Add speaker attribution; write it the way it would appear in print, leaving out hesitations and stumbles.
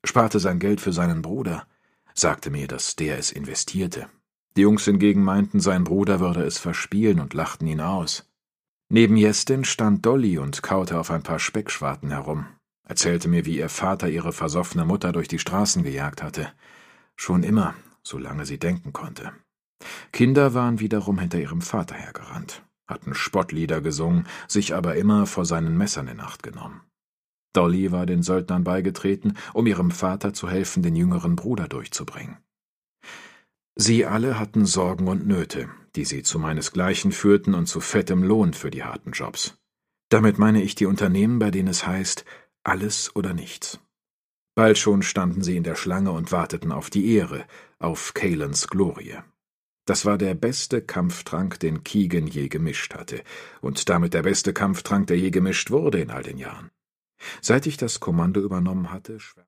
Speaker 1: sparte sein Geld für seinen Bruder, sagte mir, dass der es investierte. Die Jungs hingegen meinten, sein Bruder würde es verspielen und lachten ihn aus. Neben Jestin stand Dolly und kaute auf ein paar Speckschwarten herum, erzählte mir, wie ihr Vater ihre versoffene Mutter durch die Straßen gejagt hatte. Schon immer, solange sie denken konnte. Kinder waren wiederum hinter ihrem Vater hergerannt, hatten Spottlieder gesungen, sich aber immer vor seinen Messern in Acht genommen. Dolly war den Söldnern beigetreten, um ihrem Vater zu helfen, den jüngeren Bruder durchzubringen. Sie alle hatten Sorgen und Nöte, die sie zu meinesgleichen führten und zu fettem Lohn für die harten Jobs. Damit meine ich die Unternehmen, bei denen es heißt, alles oder nichts. Bald schon standen sie in der Schlange und warteten auf die Ehre, auf Calans Glorie. Das war der beste Kampftrank, den Keegan je gemischt hatte, und damit der beste Kampftrank, der je gemischt wurde in all den Jahren. Seit ich das Kommando übernommen hatte,